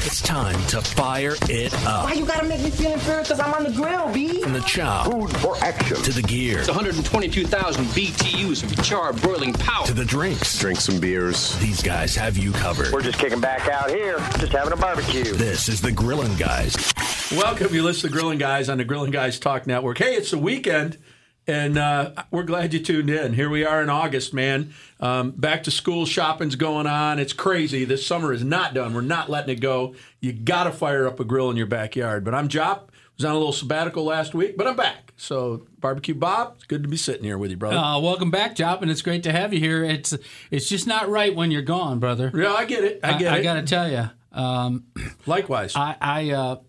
It's time to fire it up. Why you gotta make me feel inferior? Because I'm on the grill, B. From the chow. Food for action. To the gear. It's 122,000 BTUs of charred boiling power. To the drinks. Drink some beers. These guys have you covered. We're just kicking back out here, just having a barbecue. This is the Grillin' Guys. Welcome. You listen to the Grillin' Guys on the Grillin' Guys Talk Network. Hey, it's the weekend, and we're glad you tuned in. Here we are in August, man. Back to school shopping's going on. It's crazy. This summer is not done. We're not letting it go. You got to fire up a grill in your backyard. But I'm Jop. Was on a little sabbatical last week, but I'm back. So, Barbecue Bob, it's good to be sitting here with you, brother. Welcome back, Jop, and it's great to have you here. It's just not right when you're gone, brother. Yeah, I get it. I got to tell you. Likewise. I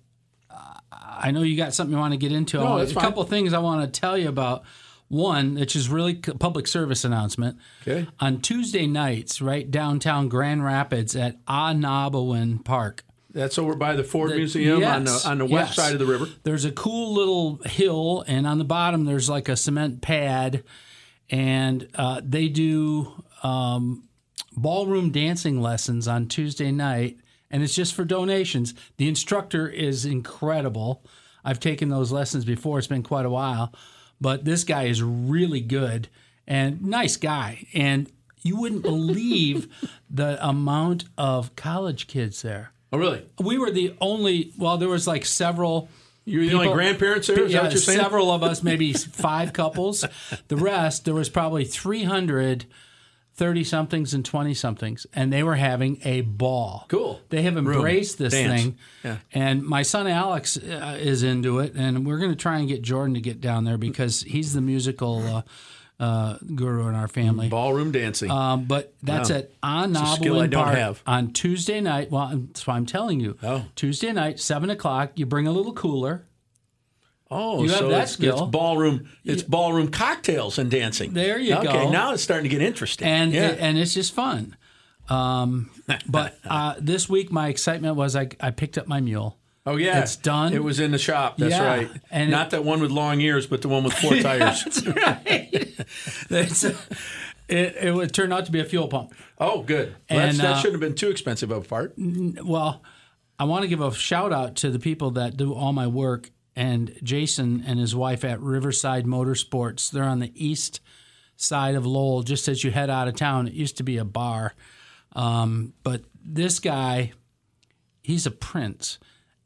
know you got something you want to get into. No, that's a fine. couple of things I want to tell you about. One, which is really public service announcement. Okay. On Tuesday nights, right downtown Grand Rapids at Anabawin Park. That's over by the Ford Museum on the west side of the river. There's a cool little hill, and on the bottom there's like a cement pad, and they do ballroom dancing lessons on Tuesday night, and it's just for donations. The instructor is incredible. I've taken those lessons before. It's been quite a while, but this guy is really good and nice guy, and you wouldn't believe the amount of college kids there. Oh, really? We were the only, there was like several. You were the only grandparents there? Is that what you're saying? Several of us, maybe 5 couples. The rest, there was probably 300 30-somethings and 20-somethings, and they were having a ball. Cool. They have embraced this Dance. thing. Yeah. And my son Alex is into it, and we're going to try and get Jordan to get down there because he's the musical guru in our family. Ballroom dancing. But that's at skill I Anabawin don't Park have. on Tuesday night. Well, that's why I'm telling you. Oh. Tuesday night, 7 o'clock, you bring a little cooler. Oh, You have so that it's skill. ballroom. It's ballroom cocktails and dancing. There you go. Okay, now it's starting to get interesting. And yeah. and it's just fun. But this week, my excitement was I picked up my mule. Oh, yeah. It's done. It was in the shop. That's Yeah. right. And not that one with long ears, but the one with 4 tires. That's right. It would turn out to be a fuel pump. Oh, good. Well, And, that shouldn't have been too expensive of a part. Well, I want to give a shout out to the people that do all my work, and Jason and his wife at Riverside Motorsports. They're on the east side of Lowell, just as you head out of town. It used to be a bar. But this guy, he's a prince.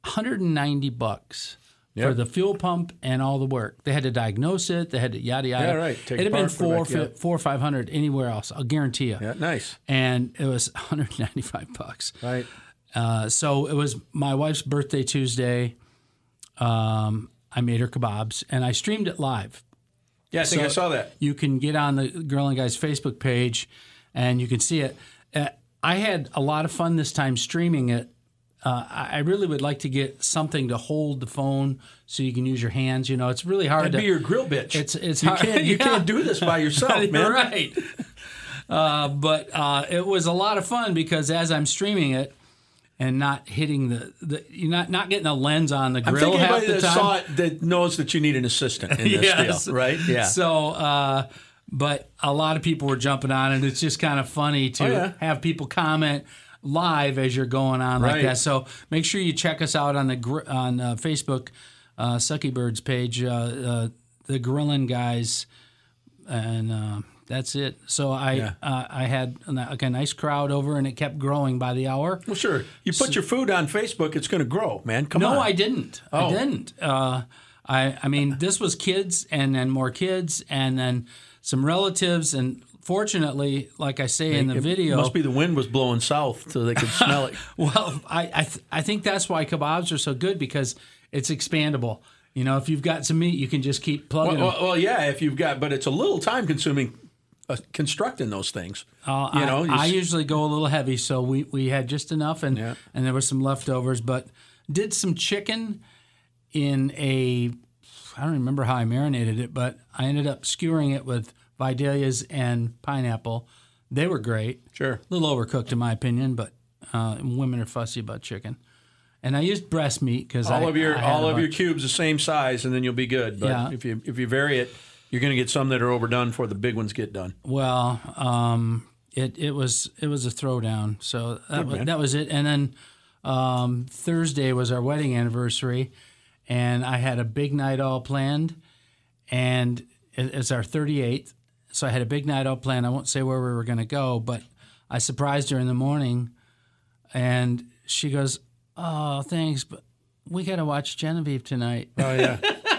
$190 for the fuel pump and all the work. They had to diagnose it. They had to yada yada. Yeah, right. Take It'd it have been apart, put it back, $400 or $500 anywhere else. I'll guarantee you. Yeah, nice. And it was $195. Right. So it was my wife's birthday Tuesday. I made her kebabs, and I streamed it live. Yeah, I think So I saw that. You can get on the Grillin' Guys Facebook page, and you can see it. I had a lot of fun this time streaming it. I really would like to get something to hold the phone so you can use your hands. You know, it's really hard. That'd be your grill bitch. It's you hard. You can't do this by yourself, man. Right. But it was a lot of fun because as I'm streaming it and not hitting you're not getting a lens on the I'm grill thinking half anybody the that time. saw it that knows that you need an assistant in this Yes. deal, right? Yeah. So, but a lot of people were jumping on it. It's just kind of funny to have people comment live as you're going on like that. So make sure you check us out on Facebook, Sucky Birds page, the Grillin' Guys, and that's it. So I had a nice crowd over, and it kept growing by the hour. Well, sure. You put your food on Facebook, it's going to grow, man. Come on. No, I didn't. Oh. I didn't. I mean, this was kids, and then more kids, and then some relatives, and fortunately, like I say in the video, must be the wind was blowing south so they could smell it. Well, I think that's why kebabs are so good because it's expandable. You know, if you've got some meat, you can just keep plugging them. Well, yeah, if you've got, but it's a little time consuming constructing those things. I usually go a little heavy, so we had just enough, and there was some leftovers, but did some chicken in I don't remember how I marinated it, but I ended up skewering it with Vidalias and pineapple. They were great. Sure. A little overcooked in my opinion, but women are fussy about chicken. And I used breast meat because all of your cubes the same size, and then you'll be good. But if you vary it, you're going to get some that are overdone before the big ones get done. Well, it was a throwdown. So that was it. And then Thursday was our wedding anniversary, and I had a big night all planned, and it's our 38th. So I had a big night all planned. I won't say where we were going to go, but I surprised her in the morning, and she goes, "Oh, thanks, but we got to watch Genevieve tonight." Oh, yeah.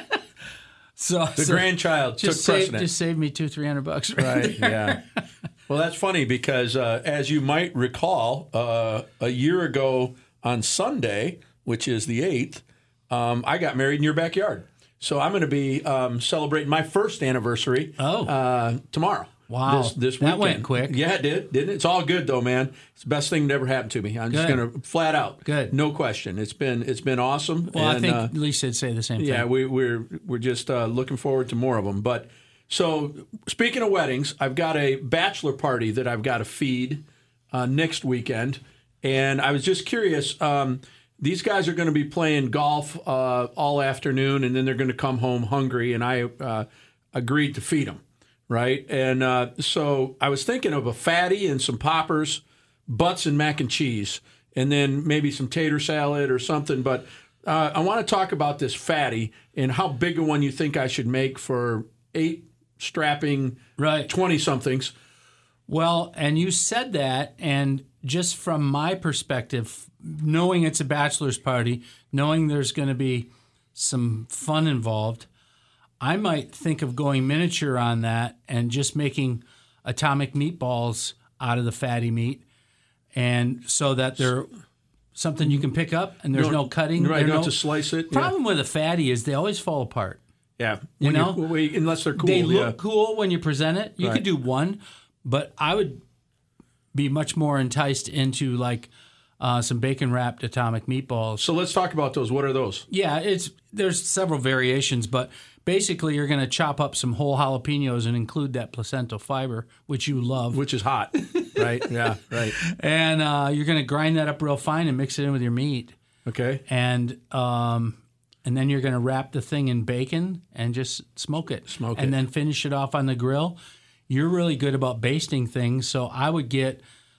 So The grandchild took precedent. Just saved me $200-300. Right, yeah. Well, that's funny because, as you might recall, a year ago on Sunday, which is the 8th, I got married in your backyard. So I'm going to be celebrating my first anniversary tomorrow. Wow. This that weekend. went quick. Yeah, it did, didn't it? It's all good, though, man. It's the best thing that ever happened to me. I'm just going to flat out. Good. No question. It's been awesome. Well, and, I think Lisa'd say the same thing. Yeah, we're just looking forward to more of them. But so speaking of weddings, I've got a bachelor party that I've got to feed next weekend, and I was just curious. These guys are going to be playing golf all afternoon, and then they're going to come home hungry, and I agreed to feed them, right? And so I was thinking of a fatty and some poppers, butts and mac and cheese, and then maybe some tater salad or something. But I want to talk about this fatty and how big a one you think I should make for 8 strapping 20-somethings. Well, and you said that, and just from my perspective, knowing it's a bachelor's party, knowing there's going to be some fun involved, I might think of going miniature on that and just making atomic meatballs out of the fatty meat, and so that they're something you can pick up and there's no cutting. Right, you don't have to slice it. Problem with a fatty is they always fall apart. Yeah. Unless they're cool. They look cool when you present it. You could do one, but I would be much more enticed into like some bacon-wrapped atomic meatballs. So let's talk about those. What are those? Yeah, there's several variations, but basically you're going to chop up some whole jalapenos and include that placental fiber, which you love. Which is hot, right? Yeah, right. And you're going to grind that up real fine and mix it in with your meat. Okay. And then you're going to wrap the thing in bacon and just smoke it. And then finish it off on the grill. You're really good about basting things, so I would get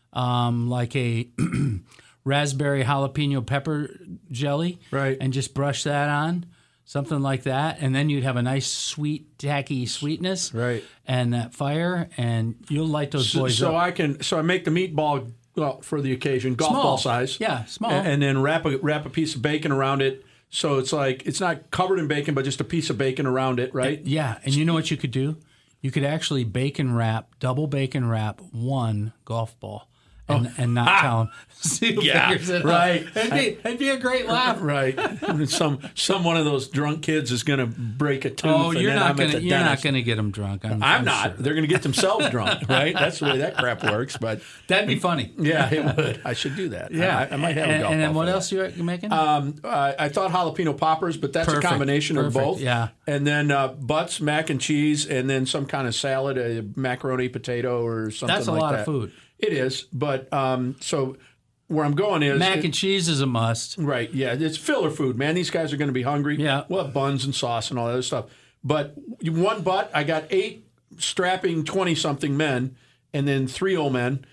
like a raspberry jalapeno pepper jelly, right, and just brush that on, something like that, and then you'd have a nice sweet, tacky sweetness, right, and that fire, and you'll light those boys up. So I make the meatball for the occasion, golf ball size, small, and then wrap a piece of bacon around it. So it's like it's not covered in bacon, but just a piece of bacon around it, right? And you know what you could do? You could actually double bacon wrap one golf ball. And not tell them. See who figures it right. out. It'd be a great laugh. Right. Some one of those drunk kids is going to break a tooth. Oh, you're not going to get them drunk. I'm not. Sure. They're going to get themselves drunk, right? That's the way that crap works. But that'd be funny. Yeah, it would. I should do that. Yeah, I might have a golf ball. And then what else you making? I thought jalapeno poppers, but that's a combination of both. Yeah. And then butts, mac and cheese, and then some kind of salad, a macaroni, potato, or something like that. That's a lot of food. It is, but so where I'm going is mac and cheese is a must. Right? Yeah, it's filler food, man. These guys are going to be hungry. Yeah, we'll have buns and sauce and all that other stuff. But one butt, I got 8 strapping 20-something men, and then 3 old men.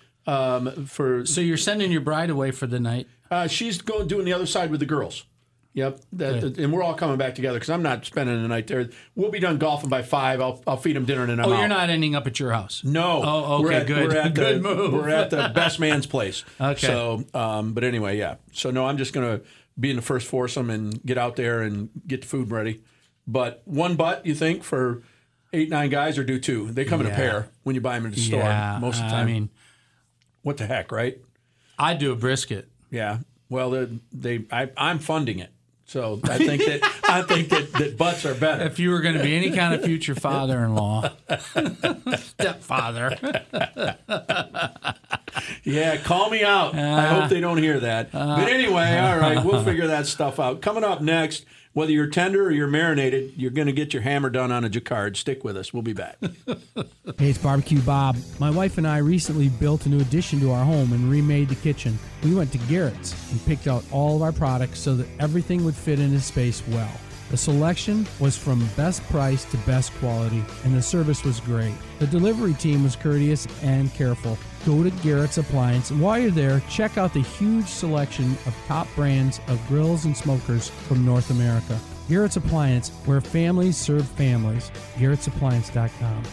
So you're sending your bride away for the night? She's doing the other side with the girls. Yep, and we're all coming back together because I'm not spending the night there. We'll be done golfing by 5. I'll feed them dinner and then I'm out. You're not ending up at your house? No. Oh, okay, good. Good move. We're at the best man's place. Okay. So, but anyway, yeah. So no, I'm just gonna be in the first foursome and get out there and get the food ready. But one butt, you think, for 8-9 guys, or do 2? They come in a pair when you buy them at the store most of the time. I mean, what the heck, right? I'd do a brisket. Yeah. Well, I'm funding it. So I think that butts are better. If you were going to be any kind of future father-in-law, stepfather. Yeah, call me out. I hope they don't hear that. But anyway, all right, we'll figure that stuff out. Coming up next, whether you're tender or you're marinated, you're going to get your hammer done on a jacquard. Stick with us. We'll be back. Hey, it's Barbecue Bob. My wife and I recently built a new addition to our home and remade the kitchen. We went to Garrett's and picked out all of our products so that everything would fit in its space well. The selection was from best price to best quality, and the service was great. The delivery team was courteous and careful. Go to Garrett's Appliance, and while you're there, check out the huge selection of top brands of grills and smokers from North America. Garrett's Appliance, where families serve families. Garrett'sAppliance.com.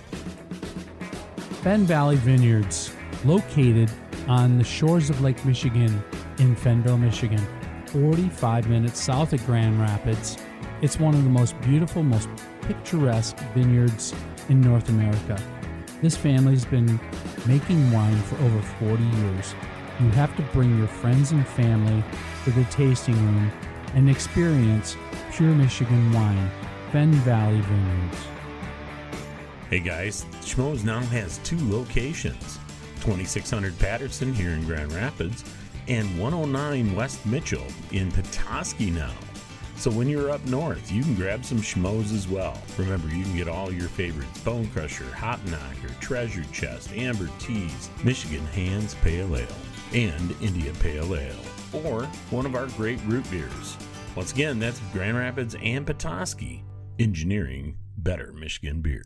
Fenn Valley Vineyards, located on the shores of Lake Michigan in Fennville, Michigan, 45 minutes south of Grand Rapids. It's one of the most beautiful, most picturesque vineyards in North America. This family's been making wine for over 40 years. You have to bring your friends and family to the tasting room and experience pure Michigan wine. Fenn Valley Vineyards. Hey guys, Schmoes now has 2 locations, 2600 Patterson here in Grand Rapids and 109 West Mitchell in Petoskey now. So when you're up north, you can grab some Schmoes as well. Remember, you can get all your favorites: Bone Crusher, Hop Knocker, Treasure Chest, Amber Teas, Michigan Hands Pale Ale, and India Pale Ale, or one of our great root beers. Once again, that's Grand Rapids and Petoskey. Engineering better Michigan beer.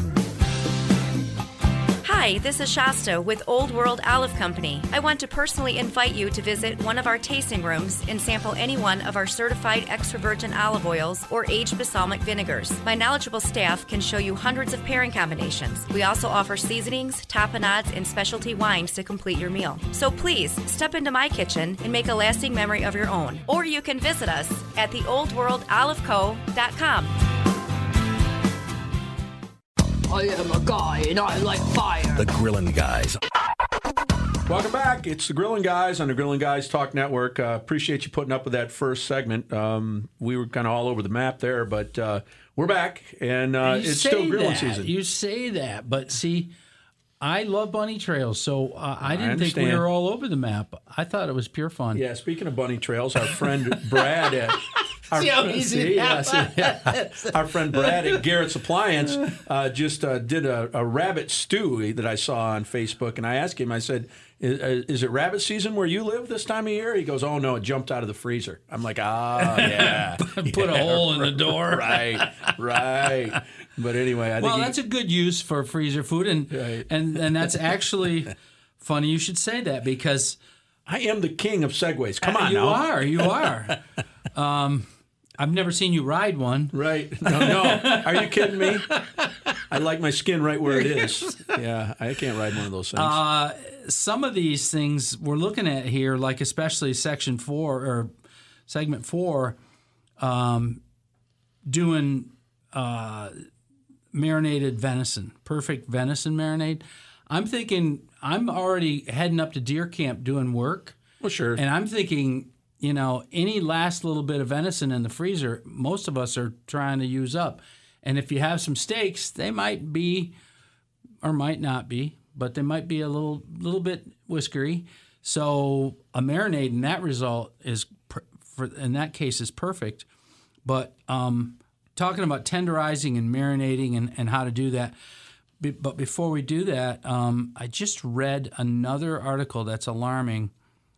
Hi, this is Shasta with Old World Olive Company. I want to personally invite you to visit one of our tasting rooms and sample any one of our certified extra virgin olive oils or aged balsamic vinegars. My knowledgeable staff can show you hundreds of pairing combinations. We also offer seasonings, tapenades, and specialty wines to complete your meal. So please, step into my kitchen and make a lasting memory of your own. Or you can visit us at theoldworldoliveco.com. I am a guy and I like fire. The Grillin' Guys. Welcome back. It's the Grillin' Guys on the Grillin' Guys Talk Network. Appreciate you putting up with that first segment. We were kind of all over the map there, but we're back, and it's still grilling season. You say that, but see, I love bunny trails, so I didn't think we understand. were all over the map. I thought it was pure fun. Yeah, speaking of bunny trails, our friend Brad at our friend Brad at Garrett's Appliance just did a rabbit stew that I saw on Facebook, and I asked him, I said, is it rabbit season where you live this time of year? He goes, oh no, it jumped out of the freezer. I'm like, yeah. Put a hole in the door. Right. But anyway, I think that's a good use for freezer food, and that's actually funny you should say that, because I am the king of segues. Come on now. You are. I've never seen you ride one. Right. No. Are you kidding me? I like my skin right where it is. Yeah, I can't ride one of those things. Some of these things we're looking at here, like especially Section 4 or Segment 4, doing marinated venison, perfect venison marinade. I'm thinking I'm already heading up to deer camp doing work. Well, sure. And I'm thinking, any last little bit of venison in the freezer, most of us are trying to use up. And if you have some steaks, they might be or might not be, but they might be a little bit whiskery. So a marinade in that result in that case is perfect. But talking about tenderizing and marinating and how to do that. But before we do that, I just read another article that's alarming.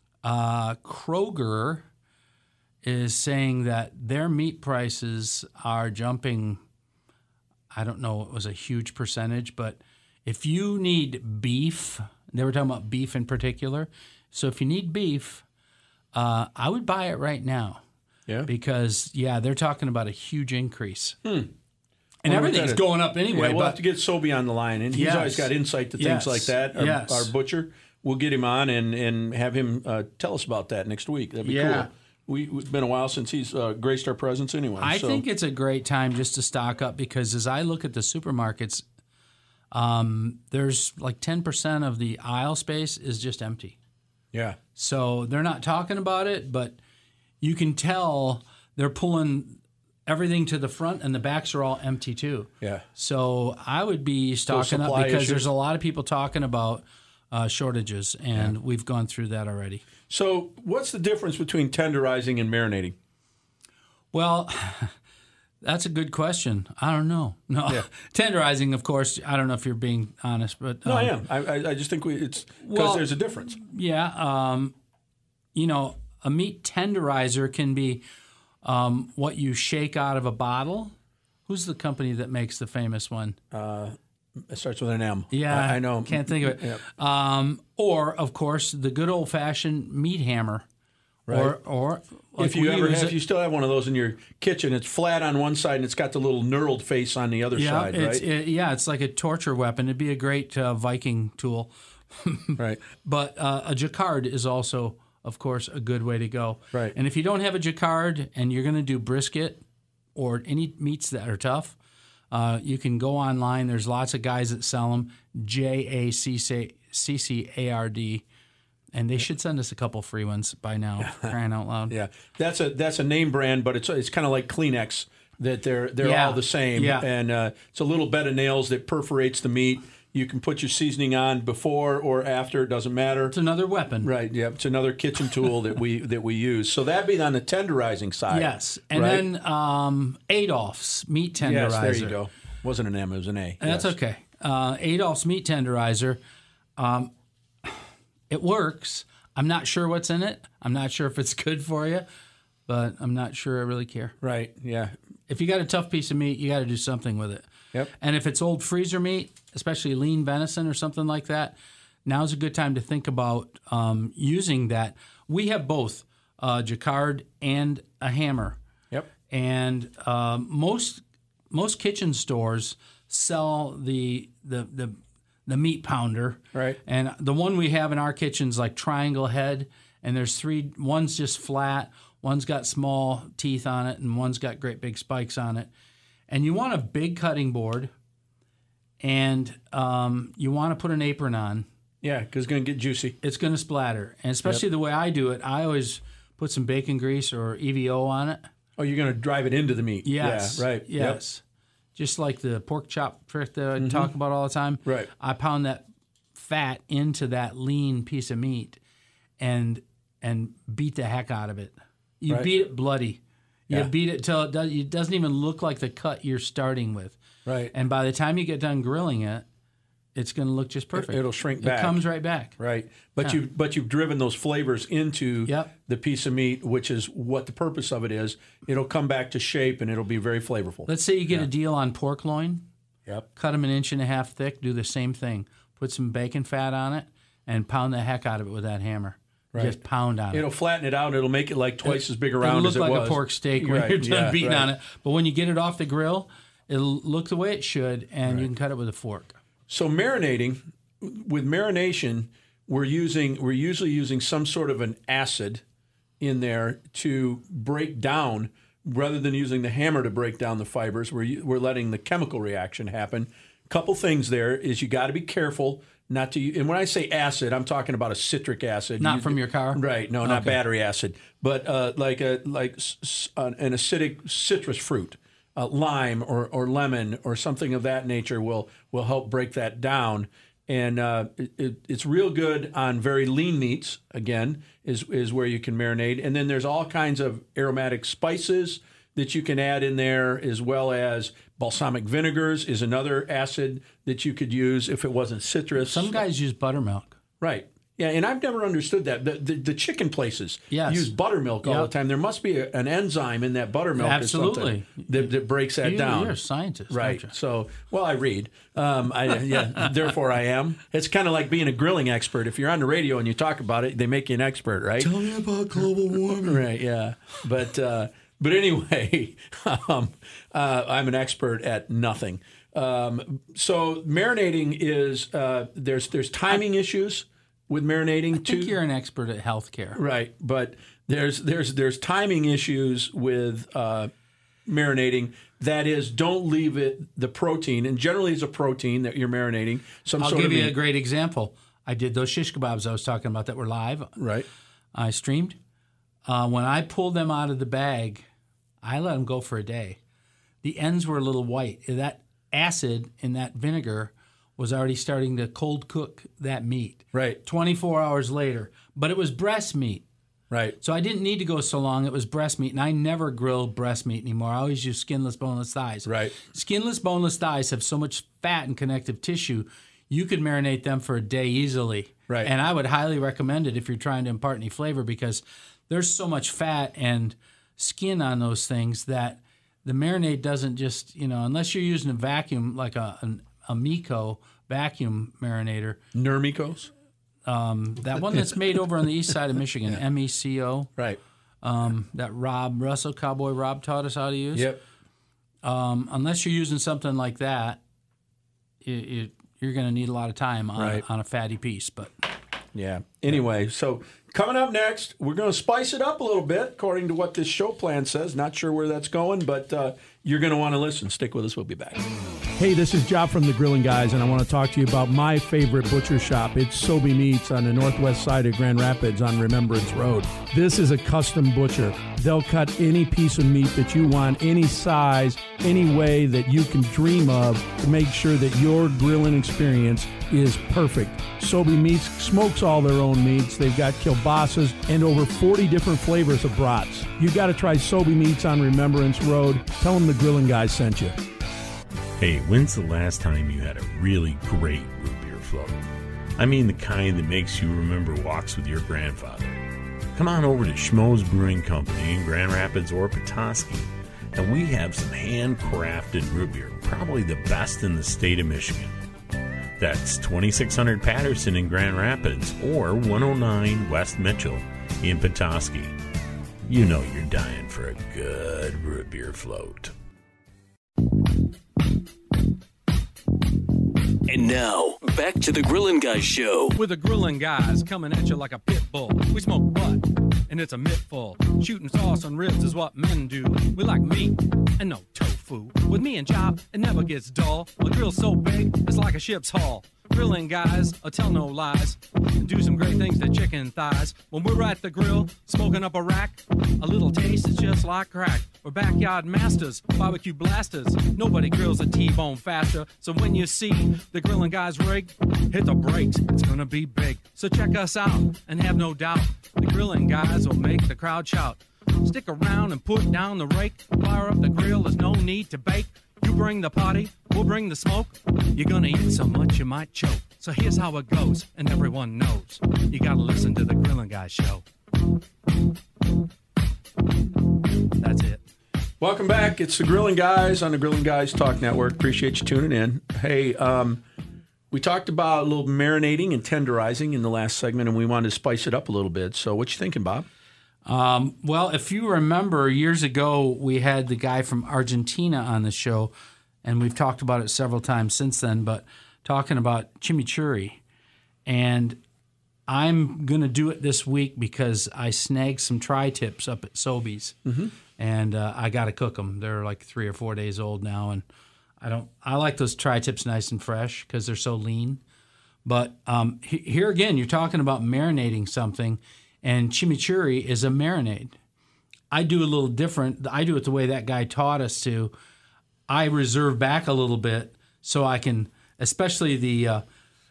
Kroger is saying that their meat prices are jumping. I don't know, it was a huge percentage, but if you need beef, they were talking about beef in particular. So if you need beef, I would buy it right now. Yeah. Because, they're talking about a huge increase. And everything's going up anyway. Yeah, we'll have to get Sobey on the line, and he's always got insight to things like that. Our butcher. We'll get him on and have him tell us about that next week. That'd be cool. It's been a while since he's graced our presence anyway. I think it's a great time just to stock up, because as I look at the supermarkets, there's like 10% of the aisle space is just empty. Yeah. So they're not talking about it, but you can tell they're pulling everything to the front, and the backs are all empty too. Yeah. So I would be stocking up, because there's a lot of people talking about shortages, and we've gone through that already. So what's the difference between tenderizing and marinating? Well, that's a good question. I don't know. No, tenderizing, of course. I don't know if you're being honest, but no, I am. I just think it's because there's a difference. Yeah, a meat tenderizer can be what you shake out of a bottle. Who's the company that makes the famous one? It starts with an M. Yeah, I know. Can't think of it. Yep. Or, of course, the good old-fashioned meat hammer. Right. Or like if you if you still have one of those in your kitchen, it's flat on one side and it's got the little knurled face on the other side, right? It's like a torture weapon. It'd be a great Viking tool. Right. But a jacquard is also, of course, a good way to go. Right. And if you don't have a jacquard and you're going to do brisket or any meats that are tough, you can go online. There's lots of guys that sell them, JACCARD. And they should send us a couple free ones by now, crying out loud. Yeah, that's a name brand, but it's kind of like Kleenex, that they're all the same. Yeah. And it's a little bed of nails that perforates the meat. You can put your seasoning on before or after; it doesn't matter. It's another weapon, right? Yeah, it's another kitchen tool that we use. So that'd be on the tenderizing side. Yes, and right? then Adolph's meat tenderizer. Yes, there you go. Wasn't an M; it was an A. That's okay. Adolph's meat tenderizer. It works. I'm not sure what's in it. I'm not sure if it's good for you, but I'm not sure I really care. Right, yeah. If you got a tough piece of meat, you got to do something with it. Yep. And if it's old freezer meat, especially lean venison or something like that, now's a good time to think about using that. We have both jacquard and a hammer. Yep. And most kitchen stores sell the meat pounder. Right. And the one we have in our kitchen's like triangle head, and there's three. One's just flat, one's got small teeth on it, and one's got great big spikes on it. And you want a big cutting board, and you want to put an apron on. Yeah, because it's going to get juicy. It's going to splatter. And especially the way I do it, I always put some bacon grease or EVO on it. Oh, you're going to drive it into the meat. Yes. Yeah, right. Yes. Yep. Just like the pork chop trick that I talk about all the time. Right. I pound that fat into that lean piece of meat and beat the heck out of it. You beat it bloody. You beat it till it doesn't even look like the cut you're starting with. Right. And by the time you get done grilling it, it's going to look just perfect. It'll shrink back. It comes right back. Right. But you've driven those flavors into Yep. the piece of meat, which is what the purpose of it is. It'll come back to shape and it'll be very flavorful. Let's say you get a deal on pork loin. Yep. Cut them 1.5 inches thick. Do the same thing. Put some bacon fat on it and pound the heck out of it with that hammer. Right. Just pound on it. It'll flatten it out. It'll make it like twice as big around as it It'll look was. like a pork steak when Right. you're done beating right. on it. But when you get it off the grill, it'll look the way it should, and you can cut it with a fork. So marinating, with marination, we're usually using some sort of an acid in there to break down, rather than using the hammer to break down the fibers. We're letting the chemical reaction happen. Couple things there is you got to be careful not to. And when I say acid, I'm talking about a citric acid, Not from your car? right? No, not battery acid, but like an acidic citrus fruit. Lime or lemon or something of that nature will help break that down. And it's real good on very lean meats, again, is where you can marinate. And then there's all kinds of aromatic spices that you can add in there, as well as balsamic vinegars is another acid that you could use if it wasn't citrus. Some guys use buttermilk. Right. Yeah, and I've never understood that. The chicken places use buttermilk all the time. There must be an enzyme in that buttermilk Absolutely. or something that breaks that down. You're a scientist, right? aren't you? So, well, I read. Therefore I am. It's kind of like being a grilling expert. If you're on the radio and you talk about it, they make you an expert, right? Tell me about global warming. Right, yeah. But anyway, I'm an expert at nothing. So marinating is there's timing issues with marinating too. I think you're an expert at healthcare. Right, but there's timing issues with marinating. That is, don't leave the protein, and generally it's a protein that you're marinating. I'll give you a great example. I did those shish kebabs I was talking about that were live. Right. I streamed. When I pulled them out of the bag, I let them go for a day. The ends were a little white. That acid in that vinegar was already starting to cold cook that meat. Right. 24 hours later. But it was breast meat. Right. So I didn't need to go so long. It was breast meat, and I never grill breast meat anymore. I always use skinless, boneless thighs. Right. Skinless, boneless thighs have so much fat and connective tissue, you could marinate them for a day easily. Right. And I would highly recommend it if you're trying to impart any flavor, because there's so much fat and skin on those things that the marinade doesn't just, unless you're using a vacuum, like a Miko vacuum marinator. Nermicos? That one that's made over on the east side of Michigan, MECO. Right. That Rob Russell, Cowboy Rob, taught us how to use. Yep. Unless you're using something like that, you're going to need a lot of time on a fatty piece. But yeah. Anyway, so coming up next, we're going to spice it up a little bit, according to what this show plan says. Not sure where that's going, but you're going to want to listen. Stick with us. We'll be back. Hey, this is Job from the Grilling Guys, and I want to talk to you about my favorite butcher shop. It's Sobey Meats on the northwest side of Grand Rapids on Remembrance Road. This is a custom butcher. They'll cut any piece of meat that you want, any size, any way that you can dream of to make sure that your grilling experience is perfect. Sobey Meats smokes all their own meats. They've got kielbasa's and over 40 different flavors of brats. You got to try Sobey Meats on Remembrance Road. Tell them the Grilling Guys sent you. Hey, when's the last time you had a really great root beer float? I mean the kind that makes you remember walks with your grandfather. Come on over to Schmoes Brewing Company in Grand Rapids or Petoskey, and we have some handcrafted root beer, probably the best in the state of Michigan. That's 2600 Patterson in Grand Rapids or 109 West Mitchell in Petoskey. You know you're dying for a good root beer float. And now, back to the Grillin' Guys show. With the Grillin' Guys coming at you like a pit bull. We smoke butt, and it's a mittful. Shooting sauce on ribs is what men do. We like meat and no tofu. With me and Job, it never gets dull. A grill's so big, it's like a ship's hull. Grilling guys, tell no lies, and do some great things to chicken thighs. When we're at the grill, smoking up a rack, a little taste is just like crack. We're backyard masters, barbecue blasters. Nobody grills a T-bone faster. So when you see the Grilling Guys rig, hit the brakes, it's gonna be big. So check us out, and have no doubt, the Grilling Guys will make the crowd shout. Stick around and put down the rake. Fire up the grill, there's no need to bake. You bring the party, we'll bring the smoke. You're gonna eat so much you might choke. So here's how it goes, and everyone knows. You gotta listen to the Grilling Guys show. That's it. Welcome back. It's the Grilling Guys on the Grilling Guys Talk Network. Appreciate you tuning in. Hey, we talked about a little marinating and tenderizing in the last segment, and we wanted to spice it up a little bit. So what you thinking, Bob? Well, if you remember, years ago, we had the guy from Argentina on the show, and we've talked about it several times since then, but talking about chimichurri. And I'm going to do it this week because I snagged some tri-tips up at Sobey's, and I got to cook them. They're like 3 or 4 days old now, and I like those tri-tips nice and fresh because they're so lean. But here again, you're talking about marinating something, and chimichurri is a marinade. I do a little different. I do it the way that guy taught us to. I reserve back a little bit so I can, especially the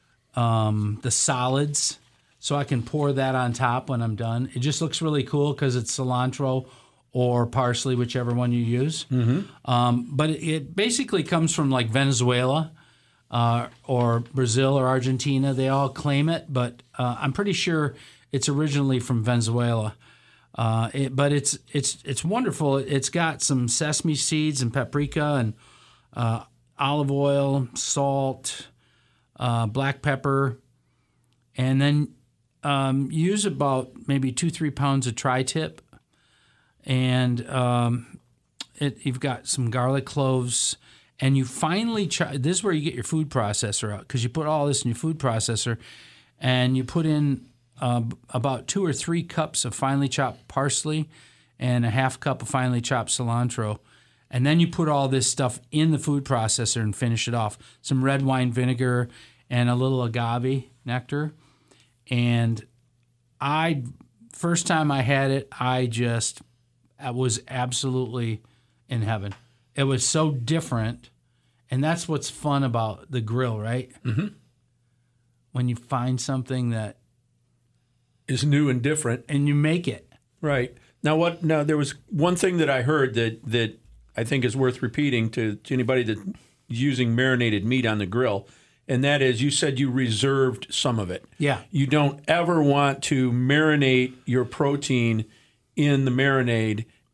solids, so I can pour that on top when I'm done. It just looks really cool because it's cilantro or parsley, whichever one you use. But it basically comes from like Venezuela or Brazil or Argentina. They all claim it, but I'm pretty sure it's originally from Venezuela. But it's wonderful. It's got some sesame seeds and paprika and olive oil, salt, black pepper, and then use about maybe 2-3 pounds of tri-tip. And you've got some garlic cloves, and you finely this is where you get your food processor out, because you put all this in your food processor, and you put in about 2 or 3 cups of finely chopped parsley and a half cup of finely chopped cilantro. And then you put all this stuff in the food processor and finish it off. Some red wine vinegar and a little agave nectar. And first time I had it, I was absolutely in heaven. It was so different. And that's what's fun about the grill, right? When you find something that is new and different, and you make it. Right. Now there was one thing that I heard that I think is worth repeating to anybody that's using marinated meat on the grill, and that is, you said you reserved some of it. Yeah. You don't ever want to marinate your protein in the marinade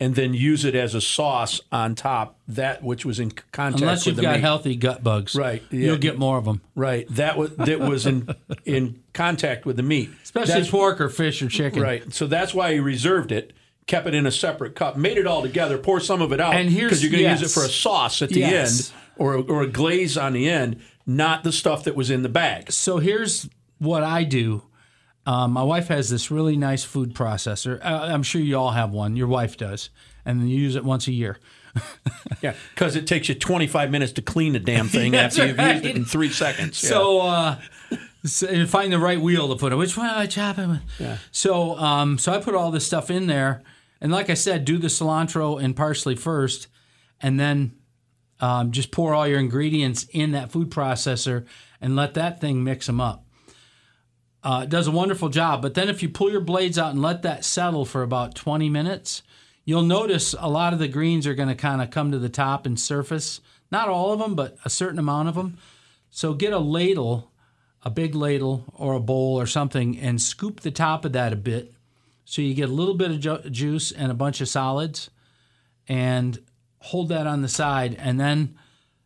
and then use it as a sauce on top, that which was in contact Unless with you've the got meat. healthy gut bugs. Right. You'll get more of them. Right. That was in contact with the meat. Especially pork or fish or chicken. Right. So that's why he reserved it, kept it in a separate cup, made it all together, pour some of it out, And here's- because you're going to use it yes. for a sauce at the Yes. end or a glaze on the end, not the stuff that was in the bag. So here's what I do. My wife has this really nice food processor. I'm sure you all have one. Your wife does. And then you use it once a year. Yeah, because it takes you 25 minutes to clean the damn thing That's after you've right. used it in 3 seconds. Yeah. So and find the right wheel to put it. Which one do I chop it with? Yeah. So I put all this stuff in there. And like I said, do the cilantro and parsley first. And then just pour all your ingredients in that food processor and let that thing mix them up. It does a wonderful job. But then if you pull your blades out and let that settle for about 20 minutes, you'll notice a lot of the greens are going to kind of come to the top and surface. Not all of them, but a certain amount of them. So get a ladle, a big ladle or a bowl or something, and scoop the top of that a bit so you get a little bit of juice and a bunch of solids, and hold that on the side, and then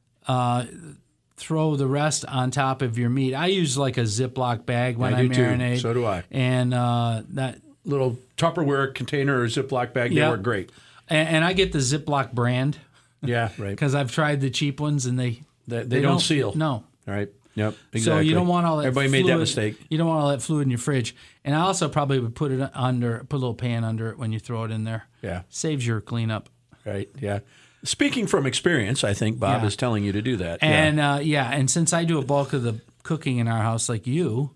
throw the rest on top of your meat. I use like a Ziploc bag when I do too. marinate. So do I. And that little Tupperware container or Ziploc bag, they work great. And I get the Ziploc brand. Yeah, right. Because I've tried the cheap ones and they don't seal. No. All right. Yep. Exactly. So you don't want all that. Everybody fluid, made that mistake. You don't want all that fluid in your fridge. And I also probably would put a little pan under it when you throw it in there. Yeah. Saves your cleanup. Right. Yeah. Speaking from experience, I think Bob is telling you to do that. And and since I do a bulk of the cooking in our house, like you,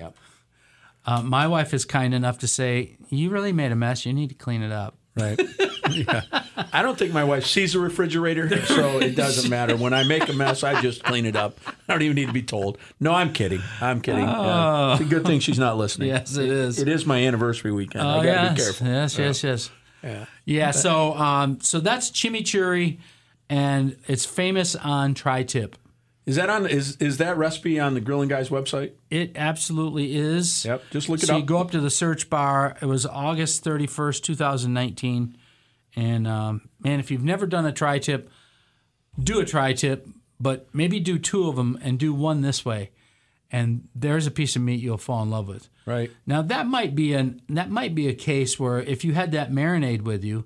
my wife is kind enough to say, "You really made a mess. You need to clean it up." Right. Yeah. I don't think my wife sees a refrigerator, so it doesn't matter. When I make a mess, I just clean it up. I don't even need to be told. No, I'm kidding. I'm kidding. Oh. It's a good thing she's not listening. Yes, it is. It is my anniversary weekend. Oh, I got to be careful. Yes. Yeah. So that's chimichurri, and it's famous on tri-tip. Is that on? Is that recipe on the Grilling Guys website? It absolutely is. Yep. Just look it So up. you go up to the search bar. It was August 31st, 2019. And man, if you've never done a tri-tip, do a tri-tip, but maybe do 2 of them and do one this way. And there's a piece of meat you'll fall in love with. Right. Now that might be a case where if you had that marinade with you,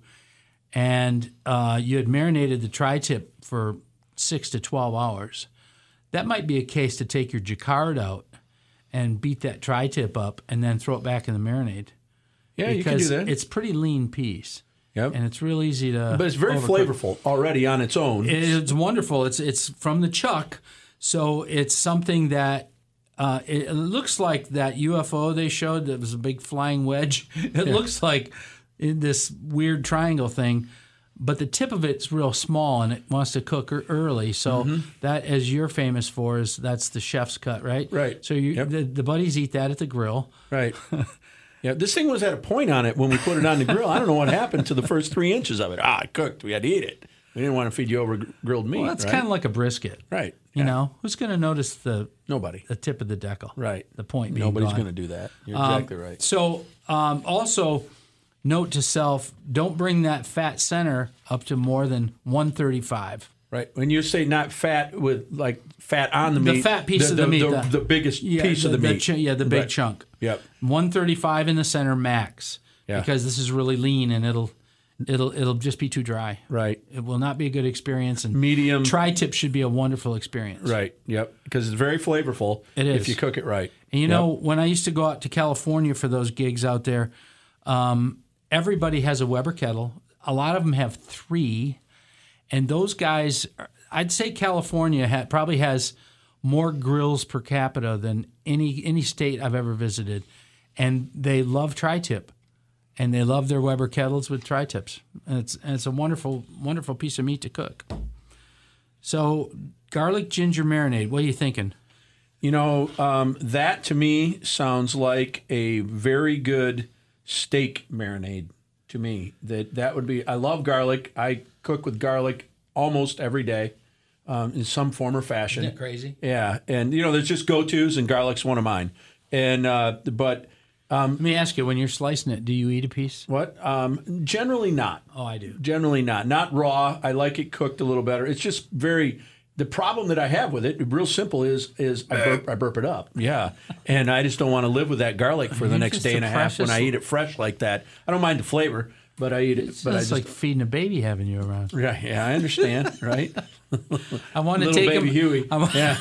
and you had marinated the tri-tip for 6 to 12 hours, that might be a case to take your jacquard out and beat that tri-tip up and then throw it back in the marinade. Yeah, you can do that. It's pretty lean piece. Yep. And it's real easy to. But it's very flavorful already on its own. It's wonderful. It's from the chuck, so it's something that it looks like that UFO they showed that was a big flying wedge. It looks like this weird triangle thing, but the tip of it's real small and it wants to cook early. So that, as you're famous for, that's the chef's cut, right? Right. So the buddies eat that at the grill. Right. Yeah, this thing was at a point on it when we put it on the grill. I don't know what happened to the first 3 inches of it. It cooked. We had to eat it. We didn't want to feed you over grilled meat. Well, that's right? kind of like a brisket. Right. You know, who's going to notice the tip of the decal? Right. The point being Nobody's gone. going to do that. You're exactly right. So also, note to self, don't bring that fat center up to more than 135. Right. When you say not fat with like fat on the meat. The fat piece of the meat. The biggest piece of the meat. The big chunk. Yep. 135 in the center max. Yeah. Because this is really lean and it'll just be too dry. Right. It will not be a good experience. And medium tri-tip should be a wonderful experience. Right. Yep. Because it's very flavorful. It is. If you cook it right. And you know, when I used to go out to California for those gigs out there, everybody has a Weber kettle. A lot of them have 3. And those guys, I'd say California probably has more grills per capita than any state I've ever visited. And they love tri-tip. And they love their Weber kettles with tri-tips. And it's a wonderful, wonderful piece of meat to cook. So garlic ginger marinade, what are you thinking? You know, that to me sounds like a very good steak marinade to me. That would be, I love garlic. I cook with garlic almost every day in some form or fashion. Isn't that crazy? Yeah. And, you know, there's just go-tos, and garlic's one of mine. And but Let me ask you, when you're slicing it, do you eat a piece? What? Generally not. Oh, I do. Generally not. Not raw. I like it cooked a little better. It's just very. The problem that I have with it, real simple, is I burp it up. Yeah, and I just don't want to live with that garlic for the next day and a half when I eat it fresh like that. I don't mind the flavor, but I eat it. But it's like feeding a baby having you around. Yeah, I understand. Right. I want to Little take baby him. Huey. Yeah.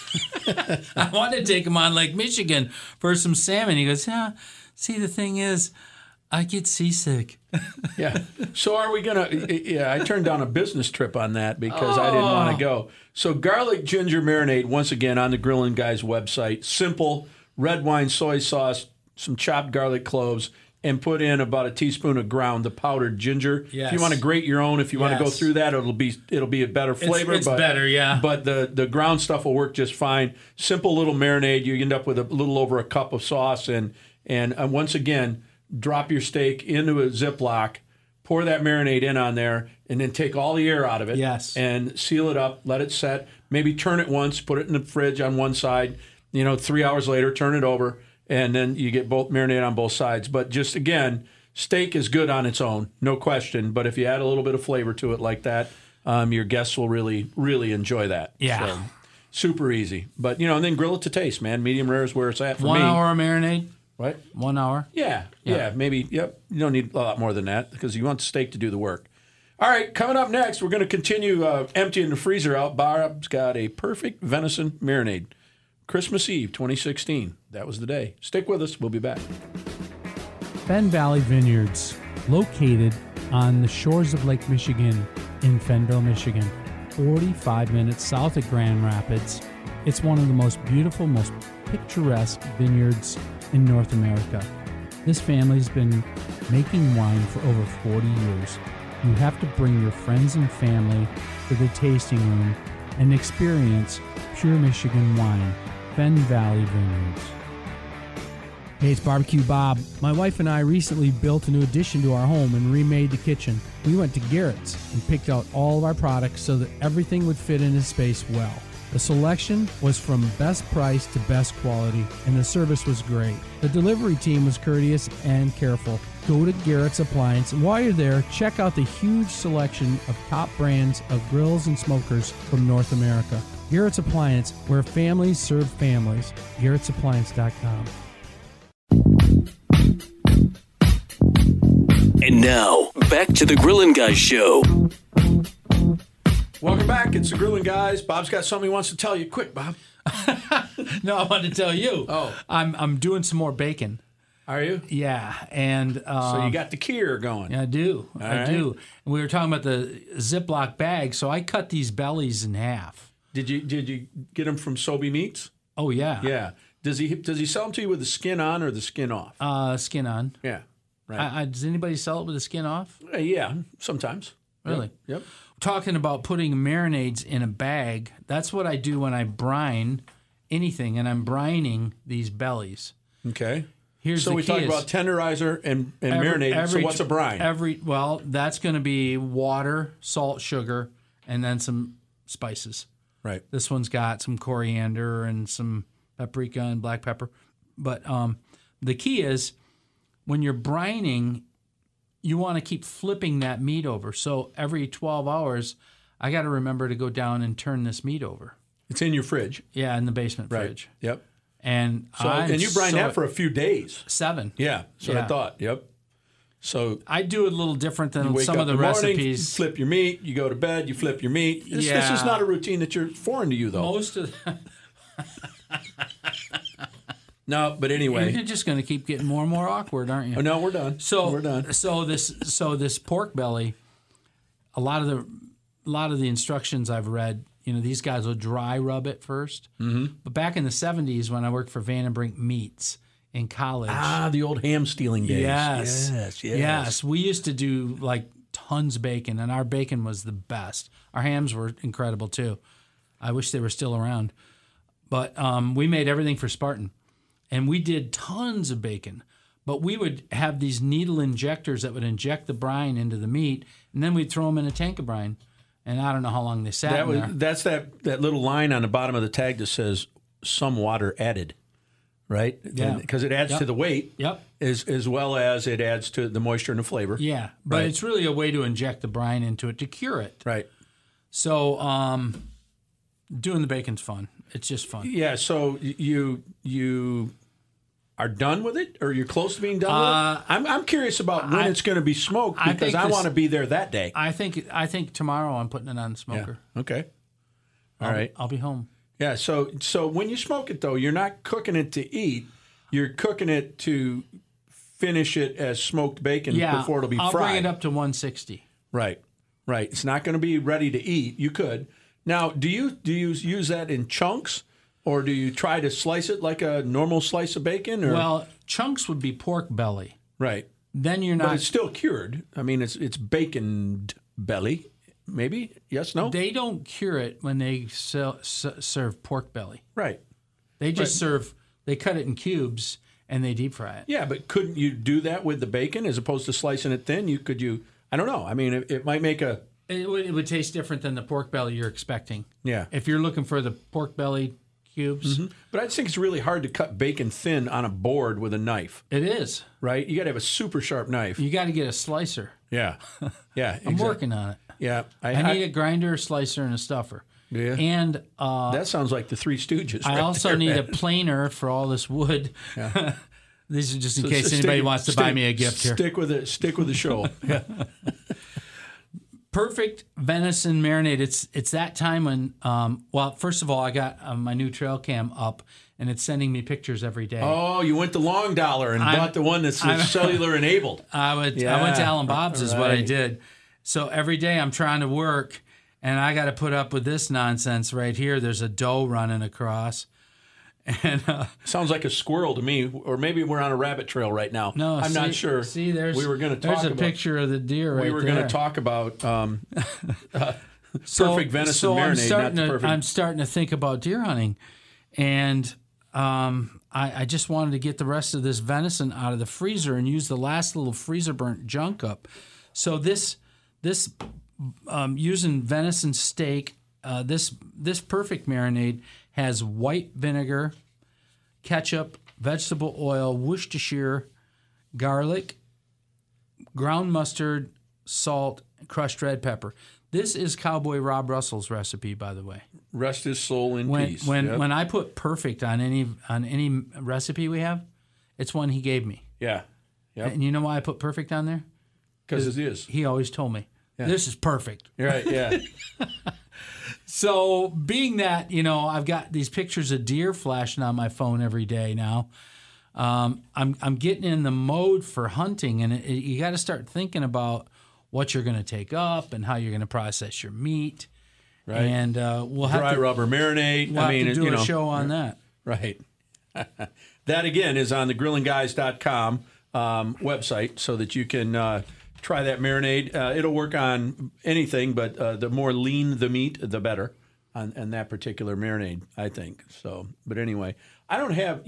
I want to take him on Lake Michigan for some salmon. He goes, yeah. See, the thing is, I get seasick. Yeah. So are we gonna? Yeah, I turned down a business trip on that because I didn't want to go. So garlic ginger marinade once again on the Grillin' Guys website. Simple red wine, soy sauce, some chopped garlic cloves, and put in about a teaspoon of ground the powdered ginger. Yes. If you want to grate your own, if you want to go through that, it'll be a better flavor. It's better, yeah. But the ground stuff will work just fine. Simple little marinade. You end up with a little over a cup of sauce, and once again, drop your steak into a Ziploc, pour that marinade in on there, and then take all the air out of it. Yes. And seal it up, let it set. Maybe turn it once, put it in the fridge on one side. 3 hours later, turn it over, and then you get both marinade on both sides. But just, again, steak is good on its own, no question. But if you add a little bit of flavor to it like that, your guests will really, really enjoy that. Yeah. So, super easy. But, and then grill it to taste, man. Medium rare is where it's at for me. 1 hour marinade? What? 1 hour? Yeah, maybe. Yep. You don't need a lot more than that because you want the steak to do the work. All right, coming up next, we're going to continue emptying the freezer out. Bob's got a perfect venison marinade. Christmas Eve 2016. That was the day. Stick with us. We'll be back. Fenn Valley Vineyards, located on the shores of Lake Michigan in Fennville, Michigan, 45 minutes south of Grand Rapids. It's one of the most beautiful, most picturesque vineyards in North America. This family's been making wine for over 40 years. You have to bring your friends and family to the tasting room and experience pure Michigan wine. Fenn Valley Vineyards. Hey, it's Barbecue Bob. My wife and I recently built a new addition to our home and remade the kitchen. We went to Garrett's and picked out all of our products so that everything would fit in the space well. The selection was from best price to best quality, and the service was great. The delivery team was courteous and careful. Go to Garrett's Appliance, and while you're there, check out the huge selection of top brands of grills and smokers from North America. Garrett's Appliance, where families serve families. Garrett'sAppliance.com. And now, back to the Grillin' Guys Show. Welcome back. It's the Grillin' Guys. Bob's got something he wants to tell you. Quick, Bob. No, I wanted to tell you. Oh. I'm doing some more bacon. Are you? Yeah, and so you got the Kier going. I do. All I right. do. And we were talking about the Ziploc bag, so I cut these bellies in half. Did you get them from Sobe Meats? Oh yeah. Yeah. Does he sell them to you with the skin on or the skin off? Skin on. Yeah. Right. Does anybody sell it with the skin off? Yeah, sometimes. Really? Yep. Talking about putting marinades in a bag, that's what I do when I brine anything, and I'm brining these bellies. Okay. Here's so the we key talked is about tenderizer and marinade. So what's a brine? Well, that's going to be water, salt, sugar, and then some spices. Right. This one's got some coriander and some paprika and black pepper. But the key is when you're brining, you want to keep flipping that meat over. So every 12 hours, I got to remember to go down and turn this meat over. It's in your fridge. Yeah, in the basement fridge. Yep. And you brine that for a few days. 7. Yeah. So I thought. Yep. So I do it a little different than some of the morning, recipes. You flip your meat. You go to bed. You flip your meat. This is not a routine that you're foreign to you, though. Most of No, but anyway, you're just going to keep getting more and more awkward, aren't you? Oh, no, we're done. We're done. So this pork belly, a lot of the instructions I've read, these guys will dry rub it first. Mm-hmm. But back in the 70s, when I worked for Vandenbrink Meats in college, the old ham stealing days. Yes, we used to do like tons of bacon, and our bacon was the best. Our hams were incredible too. I wish they were still around, but we made everything for Spartan. And we did tons of bacon, but we would have these needle injectors that would inject the brine into the meat, and then we'd throw them in a tank of brine. And I don't know how long they sat in there. That's that little line on the bottom of the tag that says "some water added," right? Yeah. Because it adds to the weight. Yep. As well as it adds to the moisture and the flavor. Yeah, but it's really a way to inject the brine into it to cure it. Right. So doing the bacon's fun. It's just fun. Yeah, so you are done with it, or you're close to being done with it? I'm curious about when it's going to be smoked, because I want to be there that day. I think tomorrow I'm putting it on the smoker. Yeah. Okay. All right. I'll be home. Yeah, so when you smoke it, though, you're not cooking it to eat. You're cooking it to finish it as smoked bacon before it'll be I'll fried. bring it up to 160. Right. It's not going to be ready to eat. You could. Now, do you use that in chunks, or do you try to slice it like a normal slice of bacon? Or? Well, chunks would be pork belly. Right. Then you're not. But it's still cured. I mean, it's baconed belly. Maybe? Yes, no? They don't cure it when they serve pork belly. Right. They just they cut it in cubes and they deep fry it. Yeah, but couldn't you do that with the bacon as opposed to slicing it thin? I don't know. I mean, it might make a... It would taste different than the pork belly you're expecting. Yeah. If you're looking for the pork belly cubes. Mm-hmm. But I just think it's really hard to cut bacon thin on a board with a knife. It is. Right? You got to have a super sharp knife. You got to get a slicer. Yeah. Yeah. I'm exactly. working on it. Yeah. I need a grinder, a slicer, and a stuffer. Yeah. And that sounds like the Three Stooges. I also need a planer for all this wood. Yeah. These are just in case anybody wants to buy me a gift here. Stick with the show. Yeah. Perfect venison marinade. It's that time when, first of all, I got my new trail cam up, and it's sending me pictures every day. Oh, you went to Long Dollar and bought the one that's cellular enabled. I went to Alan Bob's is what I did. So every day I'm trying to work, and I got to put up with this nonsense right here. There's a doe running across. And sounds like a squirrel to me, or maybe we're on a rabbit trail right now. No, I'm not sure. See, we were going to talk there's a picture of the deer right there. We were going to talk about perfect venison marinade. I'm starting to think about deer hunting, and I just wanted to get the rest of this venison out of the freezer and use the last little freezer burnt junk up. So this using venison steak, this perfect marinade has white vinegar, ketchup, vegetable oil, Worcestershire, garlic, ground mustard, salt, crushed red pepper. This is Cowboy Rob Russell's recipe, by the way. Rest his soul in peace. When I put perfect on any recipe we have, it's one he gave me. Yeah. Yep. And you know why I put perfect on there? Because it is. He always told me, this is perfect. Right, yeah. So being that, I've got these pictures of deer flashing on my phone every day now, I'm getting in the mode for hunting, and you got to start thinking about what you're going to take up and how you're going to process your meat. Right. And we'll have dry rubber marinade. We'll have to do a show on that. Right. That again is on the GrillingGuys.com website, so that you can try that marinade. It'll work on anything, but the more lean the meat, the better on that particular marinade, I think. So, but anyway, I don't have,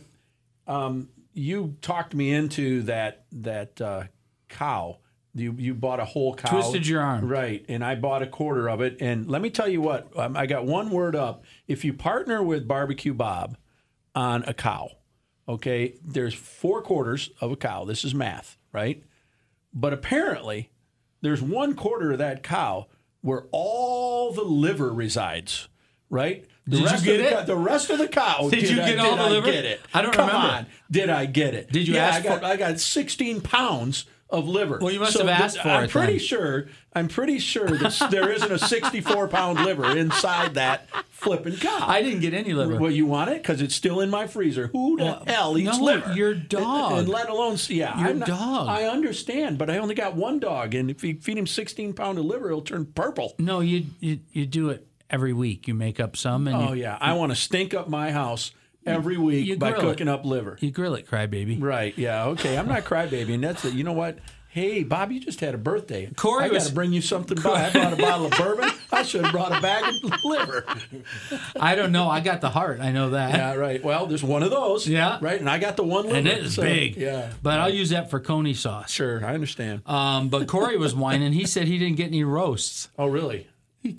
you talked me into that cow. You bought a whole cow. Twisted your arm. Right, and I bought a quarter of it. And let me tell you what, I got one word up. If you partner with Barbecue Bob on a cow, okay, there's 4 quarters of a cow. This is math, right? But apparently, there's 1/4 of that cow where all the liver resides, right? Did you get it? The rest of the cow. Did you get all the liver? Get it? I don't Come remember. on. Did I get it? Did you ask for it? I got 16 pounds of liver. Well, you must have asked for it. I'm pretty sure that there isn't a 64-pound liver inside that flipping cow. I didn't get any liver. Well, you want it because it's still in my freezer. Who the hell eats liver? Your dog. And let alone, your dog. I understand, but I only got one dog, and if you feed him 16 pounds of liver, he'll turn purple. No, you do it every week. You make up some. And I want to stink up my house every week by cooking up liver. You grill it, crybaby. Right, yeah, okay. I'm not crybaby, and that's it. You know what? Hey, Bob, you just had a birthday. Corey I got to bring you something. I brought a bottle of bourbon. I should have brought a bag of liver. I don't know. I got the heart. I know that. Yeah, right. Well, there's one of those. Yeah. Right, and I got the one liver. And it is big. Yeah. But I'll use that for coney sauce. Sure, I understand. But Corey was whining. He said he didn't get any roasts. Oh, really? He can't.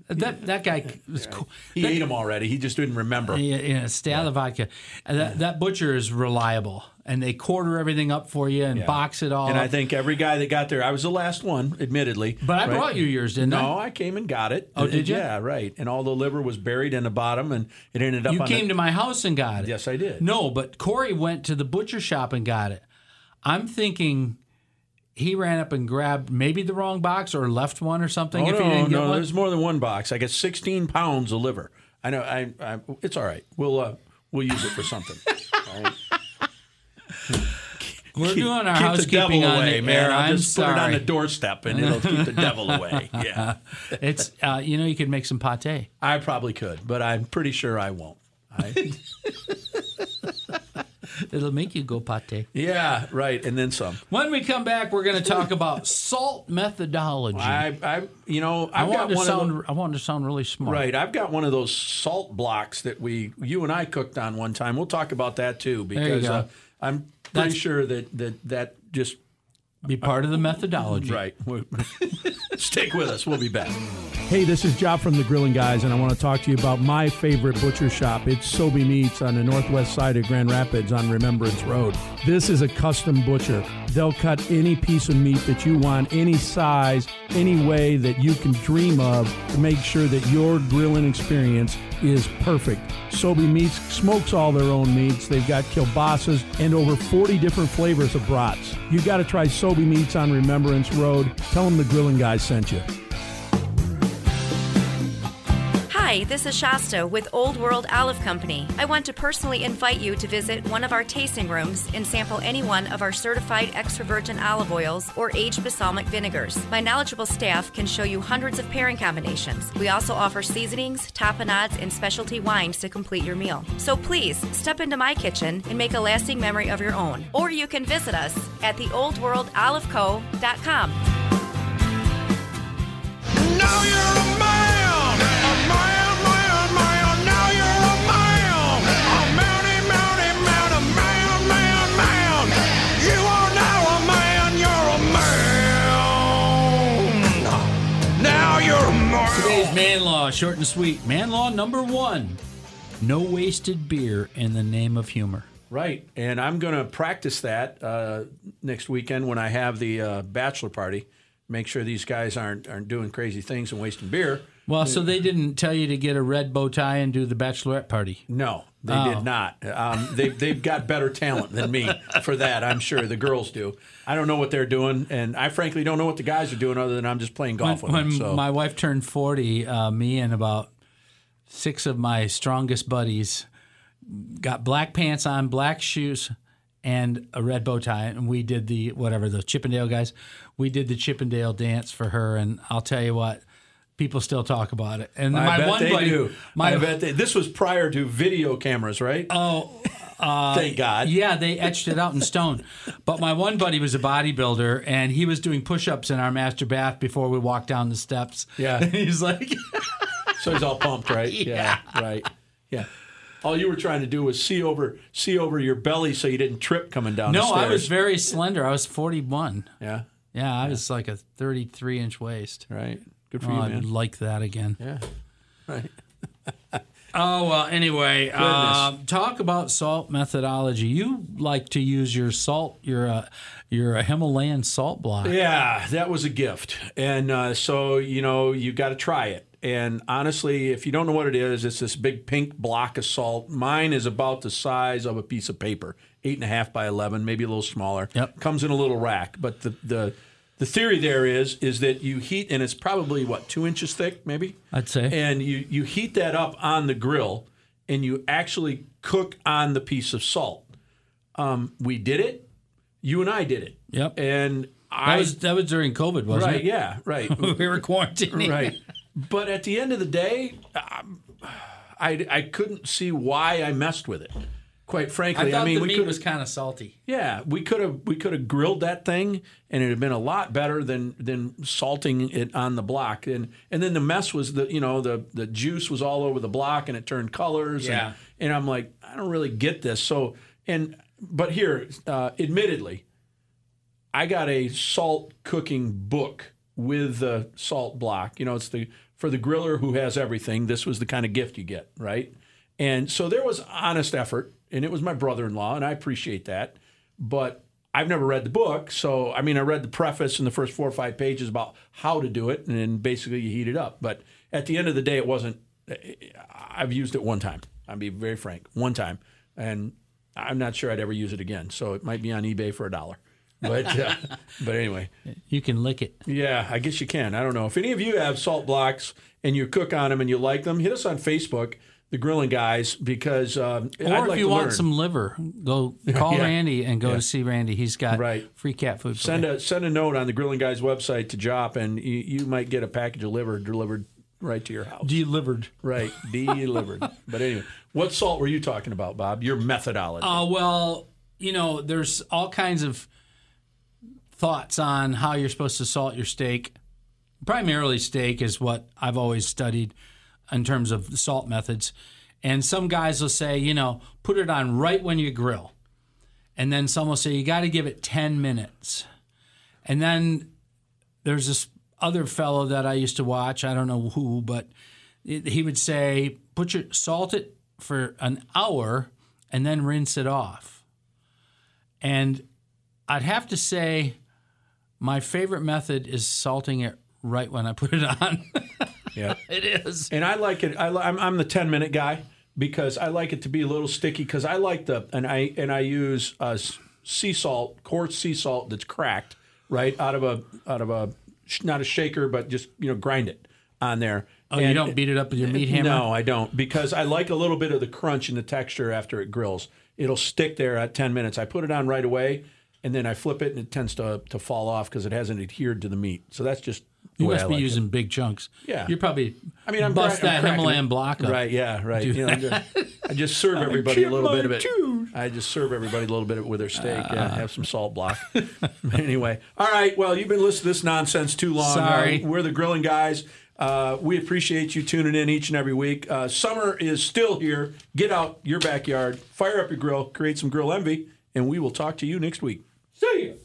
That guy was cool. He ate them already. He just didn't remember. Yeah, stay out of the vodka. That butcher is reliable, and they quarter everything up for you and box it all. And up. I think every guy that got there, I was the last one, admittedly. But I brought you yours, didn't I? No, I came and got it. Oh, did you? Yeah, right. And all the liver was buried in the bottom, and it ended up You on came to my house and got it. Yes, I did. No, but Corey went to the butcher shop and got it. I'm thinking he ran up and grabbed maybe the wrong box or left one or something. Oh, if he didn't get one. there's more than one box. I got 16 pounds of liver. I know. I it's all right. We'll use it for something. All right. We're doing our keep housekeeping the devil on away, the man. air. I'll I'm just put it on sorry. the doorstep, and it'll keep the devil away. Yeah, it's you could make some pate. I probably could, but I'm pretty sure I won't. It'll make you go pate. Yeah, right, and then some. When we come back, we're going to talk about salt methodology. I wanted to sound really smart. Right, I've got one of those salt blocks that you and I cooked on one time. We'll talk about that too, because I'm pretty sure that just be part of the methodology. Right. Stick with us. We'll be back. Hey, this is Job from the Grilling Guys, and I want to talk to you about my favorite butcher shop. It's Sobey Meats on the northwest side of Grand Rapids on Remembrance Road. This is a custom butcher. They'll cut any piece of meat that you want, any size, any way that you can dream of to make sure that your grilling experience is perfect. Sobey Meats smokes all their own meats. They've got kielbasa's and over 40 different flavors of brats. You got to try Sobey Meats on Remembrance Road. Tell them the Grilling Guys sent you. Hi, this is Shasta with Old World Olive Company. I want to personally invite you to visit one of our tasting rooms and sample any one of our certified extra virgin olive oils or aged balsamic vinegars. My knowledgeable staff can show you hundreds of pairing combinations. We also offer seasonings, tapenades, and specialty wines to complete your meal. So please, step into my kitchen and make a lasting memory of your own. Or you can visit us at theoldworldoliveco.com. Now you're a man, a man. Now you're a man, man. You are now a man, you're a man. Now you're a man. Today's man law, short and sweet. Man law number 1, no wasted beer in the name of humor. Right, and I'm going to practice that next weekend when I have the bachelor party. Make sure these guys aren't doing crazy things and wasting beer. Well, so they didn't tell you to get a red bow tie and do the bachelorette party? No, they did not. They've got better talent than me for that, I'm sure. The girls do. I don't know what they're doing, and I frankly don't know what the guys are doing other than I'm just playing golf with them. When my wife turned 40, me and about 6 of my strongest buddies got black pants on, black shoes, and a red bow tie, and we did the Chippendale guys. We did the Chippendale dance for her, and I'll tell you what, people still talk about it. And I my bet one they buddy, do. I bet they. This was prior to video cameras, right? Oh, thank God. Yeah, they etched it out in stone. But my one buddy was a bodybuilder, and he was doing push-ups in our master bath before we walked down the steps. Yeah, and he's like, so he's all pumped, right? Yeah, right. Yeah. All you were trying to do was see over your belly so you didn't trip coming down the stairs. No, I was very slender. I was 41. Yeah. Yeah, I was like a 33-inch waist. Right. Good for you, man. I'd like that again. Yeah. Right. Oh, well, anyway, talk about salt methodology. You like to use your salt, you're a Himalayan salt block. Yeah, that was a gift. And so, you got to try it. And honestly, if you don't know what it is, it's this big pink block of salt. Mine is about the size of a piece of paper, 8.5 by 11, maybe a little smaller. Yep. Comes in a little rack. But the theory there is that you heat, and it's probably, 2 inches thick, maybe? I'd say. And you heat that up on the grill, and you actually cook on the piece of salt. We did it. You and I did it. Yep. And that was during COVID, wasn't it? Right, yeah, right. We were quarantining. Right. But at the end of the day, I couldn't see why I messed with it. Quite frankly, I thought the we meat was kind of salty. Yeah, we could have grilled that thing, and it'd have been a lot better than salting it on the block. And then the mess was the juice was all over the block, and it turned colors. Yeah. And I'm like, I don't really get this. But here, admittedly, I got a salt cooking book with the salt block. You know, it's for the griller who has everything. This was the kind of gift you get, right? And so there was honest effort, and it was my brother-in-law, and I appreciate that. But I've never read the book, so I mean, I read the preface in the first 4 or 5 pages about how to do it, and then basically you heat it up. But at the end of the day, it wasn't. I've used it one time. I'll be very frank, one time, and I'm not sure I'd ever use it again. So it might be on eBay for $1. But anyway, you can lick it. Yeah, I guess you can. I don't know if any of you have salt blocks and you cook on them and you like them. Hit us on Facebook, the Grilling Guys, because or if you want some liver, go call Randy and go to see Randy. He's got free cat food. Send a note on the Grilling Guys website to Jop, and you might get a package of liver delivered right to your house. Delivered. Right, delivered. But anyway, what salt were you talking about, Bob? Your methodology. Well, you know, there's all kinds of thoughts on how you're supposed to salt your steak. Primarily steak is what I've always studied in terms of salt methods. And some guys will say, you know, put it on right when you grill. And then some will say you got to give it 10 minutes. And then there's this other fellow that I used to watch, I don't know who, but he would say salt it for an hour and then rinse it off. And I'd have to say my favorite method is salting it right when I put it on. Yeah, it is. And I like it. I'm the 10-minute guy because I like it to be a little sticky. Because I like I use sea salt, coarse sea salt that's cracked right out of a not a shaker, but just grind it on there. Oh, and you don't beat it up with your meat hammer? No, I don't, because I like a little bit of the crunch and the texture after it grills. It'll stick there at 10 minutes. I put it on right away, and then I flip it, and it tends to fall off because it hasn't adhered to the meat. So that's just the you way must I be like using it. big chunks. Yeah, you're probably. I mean, I'm bust that cracking Himalayan it. block up. Right? Yeah, right. I just serve everybody a little bit of it. I just serve everybody a little bit of it with their steak. Have some salt block. Anyway, all right. Well, you've been listening to this nonsense too long. Sorry. We're the Grilling Guys. We appreciate you tuning in each and every week. Summer is still here. Get out your backyard, fire up your grill, create some grill envy, and we will talk to you next week. See ya.